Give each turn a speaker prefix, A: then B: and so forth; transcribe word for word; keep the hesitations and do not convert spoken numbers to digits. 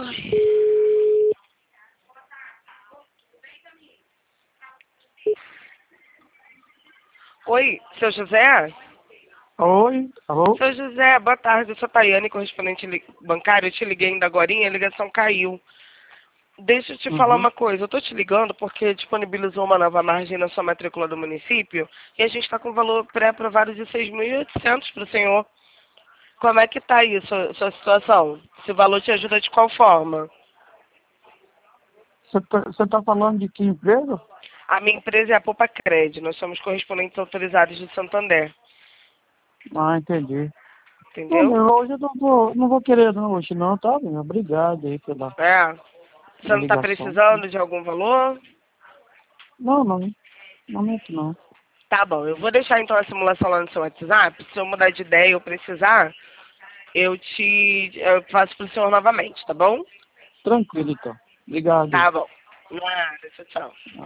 A: Ai. Oi, seu José?
B: Oi, alô?
A: Seu José, boa tarde. Eu sou a Tayane, correspondente li- bancário. Eu te liguei ainda agorinha, a ligação caiu. Deixa eu te falar
B: Uhum.
A: uma coisa. Eu tô te ligando porque disponibilizou uma nova margem na sua matrícula do município e a gente está com valor pré-aprovado de seis mil e oitocentos para o senhor. Como é que tá aí a sua, sua situação? Se o valor te ajuda de qual forma?
B: Você tá, você tá falando de que empresa?
A: A minha empresa é a Poupa Cred. Nós somos correspondentes autorizados de Santander.
B: Ah, entendi. Não,
A: Entendeu?
B: mas hoje eu não vou, não vou querer não, hoje não, tá bem? Obrigado aí pela,
A: É. Você
B: pela
A: não está
B: ligação.
A: precisando de algum valor?
B: Não, não, momento não.
A: Tá bom, eu vou deixar então a simulação lá no seu WhatsApp. Se eu mudar de ideia ou precisar, eu te eu faço pro senhor novamente, tá bom?
B: Tranquilo então. Obrigado aí.
A: Tá bom. Nada, tchau, tchau.